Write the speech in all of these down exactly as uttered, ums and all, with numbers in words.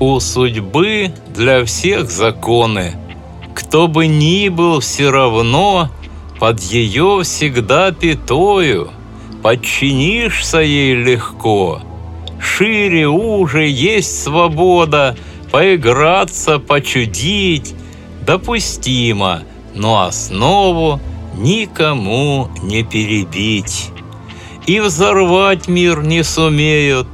У судьбы для всех законы. Кто бы ни был, все равно под ее всегда пятою. Подчинишься ей легко. Шире, уже есть свобода, поиграться, почудить допустимо, но основу никому не перебить. И взорвать мир не сумеют,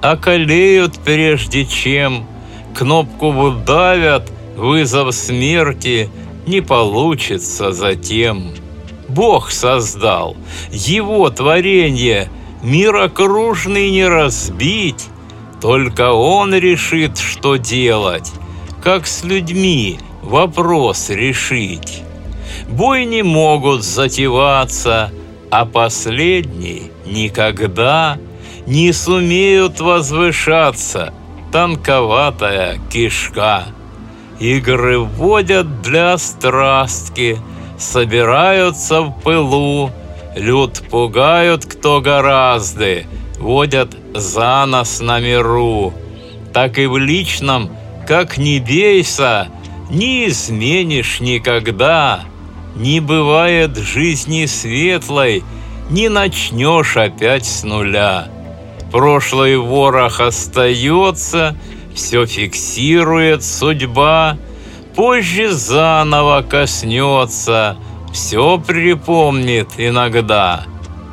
околеют прежде чем. Кнопку вдавят, вызов смерти не получится затем. Бог создал, его творенье, мир окружный не разбить. Только он решит, что делать, как с людьми вопрос решить. Бой не могут затеваться, а последний никогда не сумеют возвышаться. Тонковатая кишка. Игры вводят для страстки, собираются в пылу. Люд пугают кто гораздо, водят за нос на миру. Так и в личном, как ни бейся, не изменишь никогда. Не бывает жизни светлой, не начнешь опять с нуля. Прошлый ворох остается, все фиксирует судьба. Позже заново коснется, все припомнит иногда.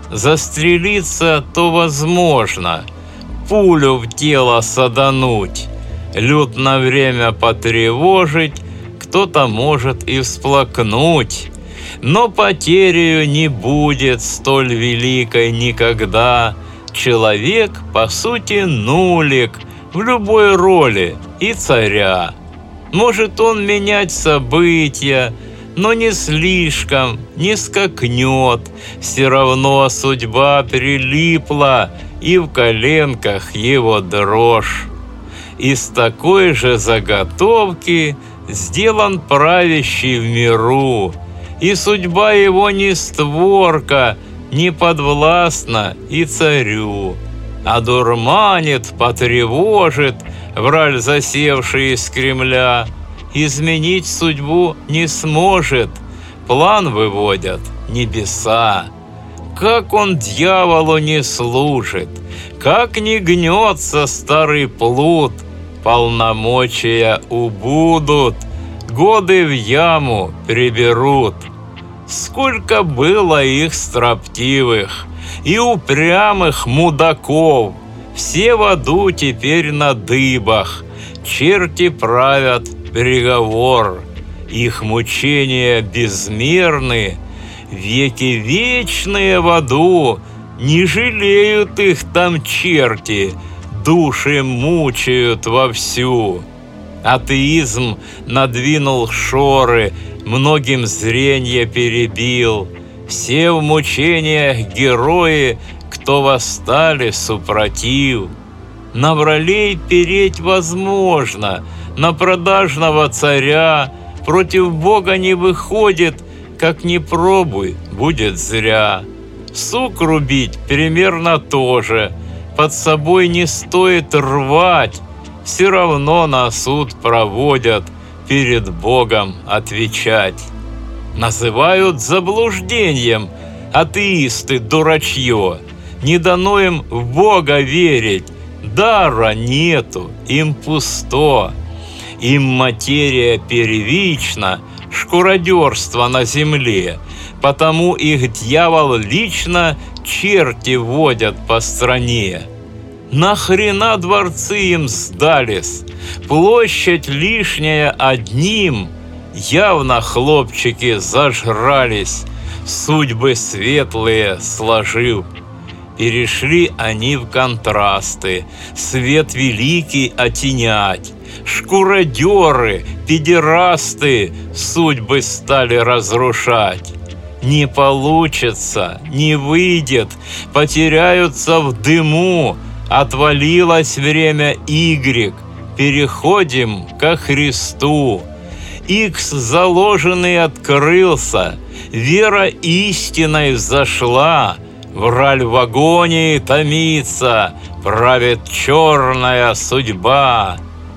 Застрелиться то возможно, пулю в тело садануть. Люд на время потревожить, кто-то может и всплакнуть. Но потерею не будет столь великой никогда. Человек, по сути, нулик в любой роли и царя. Может он менять события, но не слишком, не скакнет. Все равно судьба прилипла, и в коленках его дрожь. Из такой же заготовки сделан правящий в миру, и судьба его не створка, не подвластна и царю. Одурманит, потревожит враль, засевший из Кремля. Изменить судьбу не сможет, план выводят небеса. Как он дьяволу не служит, как не гнется старый плут. Полномочия убудут, годы в яму приберут. Сколько было их строптивых и упрямых мудаков, все в аду теперь на дыбах. Черти правят приговор, их мучения безмерны, веки вечные в аду. Не жалеют их там черти, души мучают вовсю. Атеизм надвинул шоры, многим зренье перебил. Все в мучениях герои, кто восстали супротив. На вралей переть возможно, на продажного царя. Против Бога не выходит, как ни пробуй, будет зря. Сук рубить примерно то же, под собой не стоит рвать. Все равно на суд проводят, перед Богом отвечать. Называют заблуждением атеисты дурачье. Не дано им в Бога верить, дара нету, им пусто. Им материя первична, шкуродерство на земле, потому их дьявол лично черти водят по стране. Нахрена дворцы им сдались? Площадь лишняя одним. Явно хлопчики зажрались, судьбы светлые сложив. Перешли они в контрасты, свет великий отенять. Шкуродеры, педерасты судьбы стали разрушать. Не получится, не выйдет, потеряются в дыму. Отвалилось время Y, переходим ко Христу. Икс заложенный открылся, вера истиной взошла. Враль в агонии томится, правит черная судьба.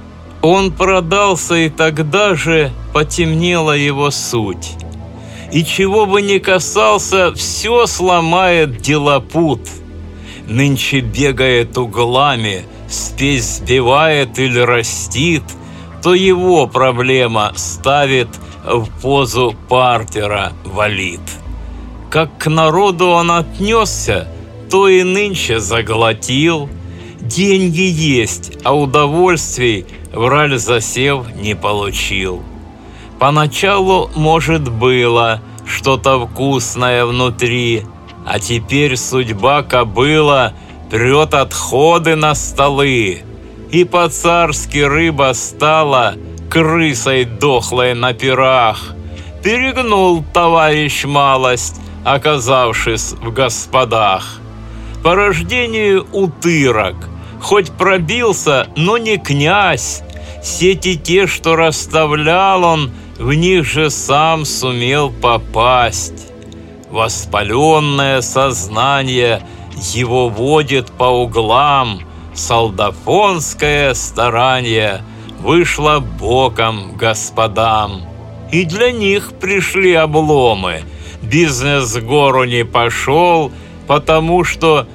Он продался, и тогда же потемнела его суть. И чего бы ни касался, все сломает делопут. Нынче бегает углами, спесь сбивает или растит, то его проблема ставит в позу партера валит. Как к народу он отнесся, то и нынче заглотил. Деньги есть, а удовольствий враль засев не получил. Поначалу, может, было что-то вкусное внутри, а теперь судьба кобыла прет отходы на столы, и по-царски рыба стала крысой дохлой на пирах. Перегнул товарищ малость, оказавшись в господах. По рождению утырок, хоть пробился, но не князь. Сети те, что расставлял он, в них же сам сумел попасть. Воспаленное сознание его водит по углам, солдафонское старание вышло боком господам. И для них пришли обломы. Бизнес с гору не пошел, потому что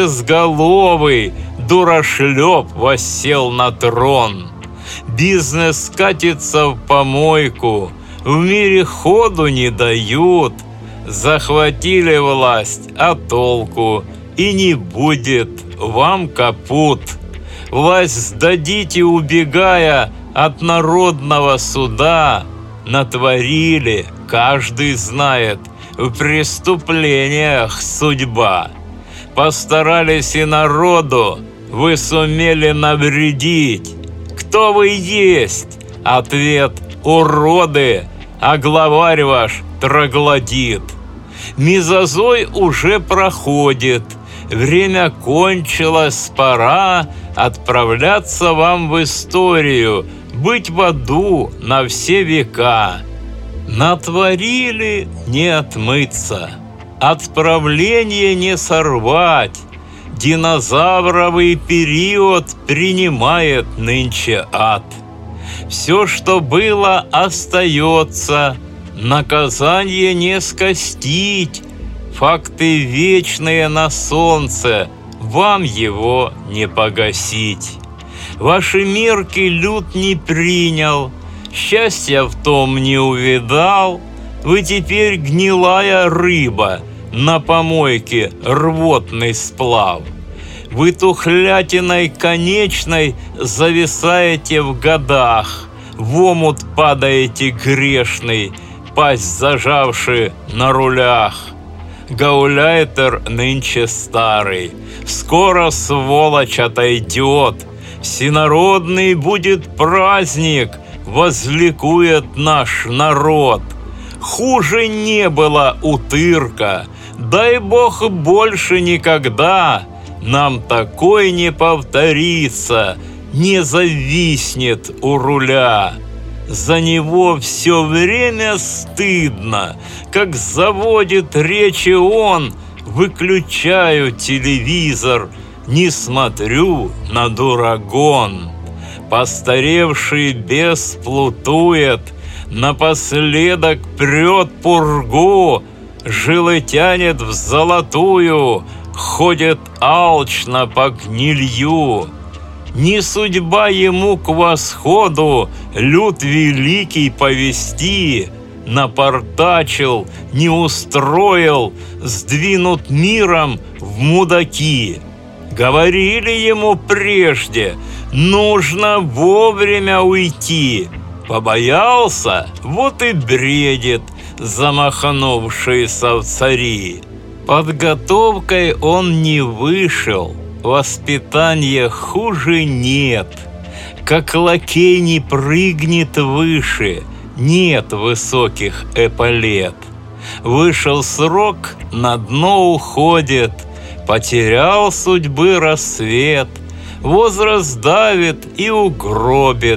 безголовый дурашлеп воссел на трон. Бизнес катится в помойку, в мире ходу не дают. Захватили власть, а толку и не будет вам капут. Власть сдадите, убегая от народного суда. Натворили, каждый знает, в преступлениях судьба. Постарались и народу, вы сумели навредить. Кто вы есть? Ответ – уроды, а главарь ваш троглодит. Мезозой уже проходит, время кончилось, пора отправляться вам в историю, быть в аду на все века. Натворили – не отмыться, отправление не сорвать. Динозавровый период принимает нынче ад. Все, что было, остается, наказание не скостить. Факты вечные на солнце, вам его не погасить. Ваши мерки люд не принял, счастья в том не увидал. Вы теперь гнилая рыба, на помойке рвотный сплав. Вы тухлятиной конечной зависаете в годах, в омут падаете грешный, пасть зажавши на рулях. Гауляйтер нынче старый, скоро сволочь отойдет, всенародный будет праздник, возликует наш народ. Хуже не было утырка, дай бог больше никогда нам такой не повторится, не зависнет у руля. За него все время стыдно, как заводит речи он, выключаю телевизор, не смотрю на дурагон. Постаревший бес плутует, напоследок прет пургу, жилы тянет в золотую, ходит алчно по гнилью. Не судьба ему к восходу люд великий повести, напортачил, не устроил, сдвинут миром в мудаки. Говорили ему прежде, нужно вовремя уйти. Побоялся, вот и бредит, замахнувшийся в цари. Подготовкой он не вышел, воспитания хуже нет. Как лакей не прыгнет выше, нет высоких эполет. Вышел срок, на дно уходит, потерял судьбы рассвет. Возраст давит и угробит,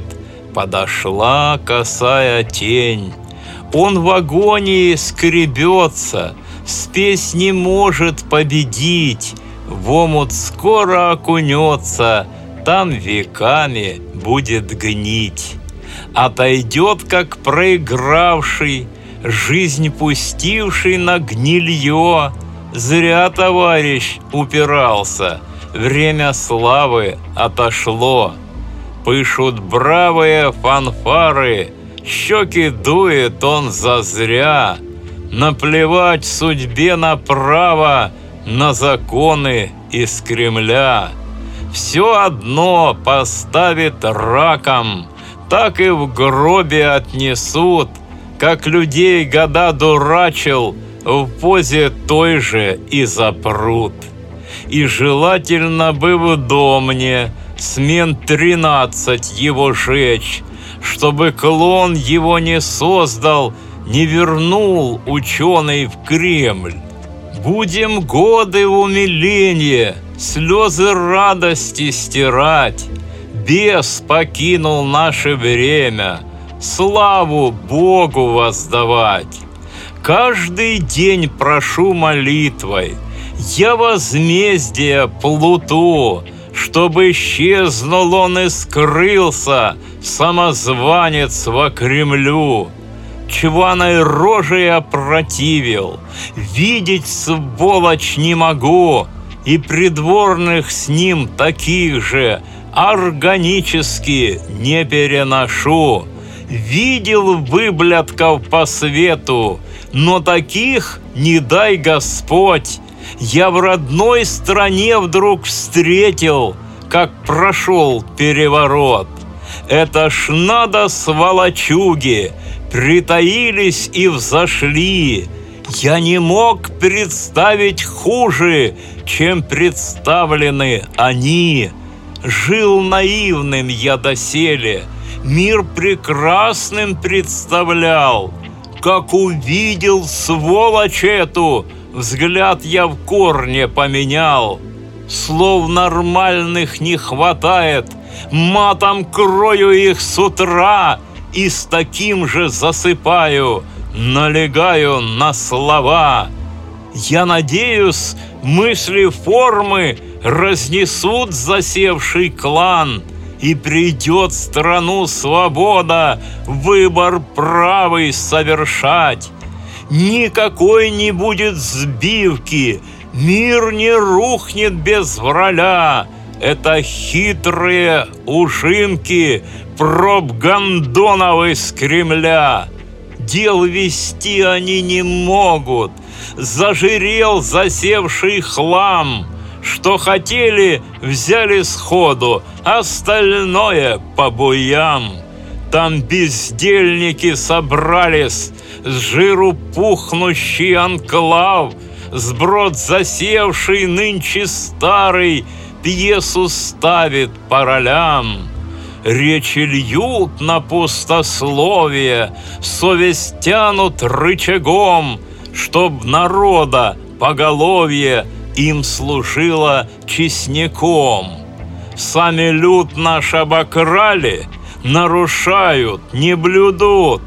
подошла косая тень. Он в агонии скребется, спесь не может победить, в омут скоро окунется, там веками будет гнить. Отойдет, как проигравший, жизнь пустивший на гнилье. Зря товарищ упирался, время славы отошло. Пышут бравые фанфары, щеки дует он зазря. Наплевать судьбе направо, на законы из Кремля. Все одно поставит раком, так и в гробе отнесут, как людей года дурачил, в позе той же и запрут. И желательно бы в домне смен тринадцать его жечь, чтобы клон его не создал, не вернул ученый в Кремль. Будем годы умиления, слезы радости стирать. Бес покинул наше время, славу Богу воздавать. Каждый день прошу молитвой я возмездия плуту, чтобы исчезнул он и скрылся, самозванец во Кремлю. Чваной рожей опротивил, видеть сволочь не могу, и придворных с ним таких же органически не переношу. Видел выблядков по свету, но таких не дай Господь. Я в родной стране вдруг встретил, как прошел переворот. Это ж надо, сволочуги, притаились и взошли. Я не мог представить хуже, чем представлены они. Жил наивным я доселе, мир прекрасным представлял. Как увидел сволочь эту, взгляд я в корне поменял. Слов нормальных не хватает, матом крою их с утра и с таким же засыпаю, налегаю на слова. Я надеюсь, мысли формы разнесут засевший клан, и придет в страну свобода выбор правый совершать. Никакой не будет сбивки, мир не рухнет без враля. Это хитрые ужимки проб гондонов из Кремля. Дел вести они не могут, зажирел засевший хлам. Что хотели, взяли сходу, остальное по буям. Там бездельники собрались, с жиру пухнущий анклав, сброд засевший нынче старый, пьесу ставит по ролям. Речи льют на пустословие, совесть тянут рычагом, чтоб народа поголовье им служило честняком. Сами люд наш обокрали, нарушают, не блюдут,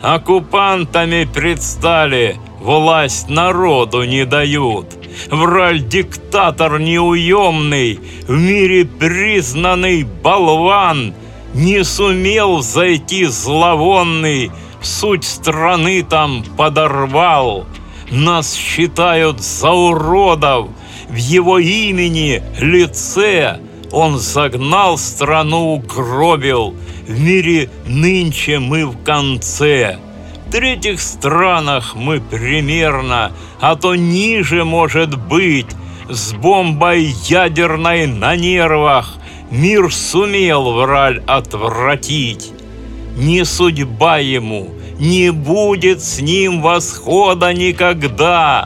оккупантами предстали, власть народу не дают. Враль-диктатор неуемный, в мире признанный болван, не сумел зайти зловонный, суть страны там подорвал. Нас считают за уродов, в его имени, лице он загнал страну, угробил. В мире нынче мы в конце. В третьих странах мы примерно, а то ниже может быть. С бомбой ядерной на нервах мир сумел враль отвратить. Не судьба ему, не будет с ним восхода никогда.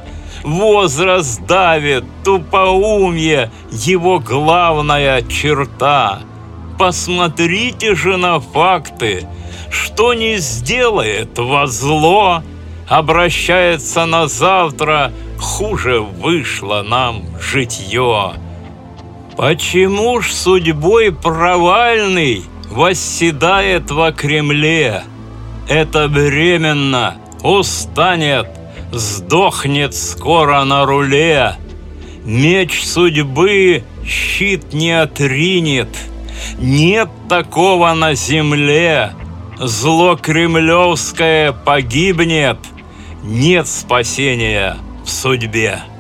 Возраст давит, тупоумие его главная черта. Посмотрите же на факты, что не сделает во зло, обращается на завтра, хуже вышло нам житье. Почему ж судьбой провальный восседает во Кремле? Это временно, устанет, сдохнет скоро на руле. Меч судьбы щит не отринет, Нет такого на земле. Зло кремлевское погибнет, нет спасения в судьбе.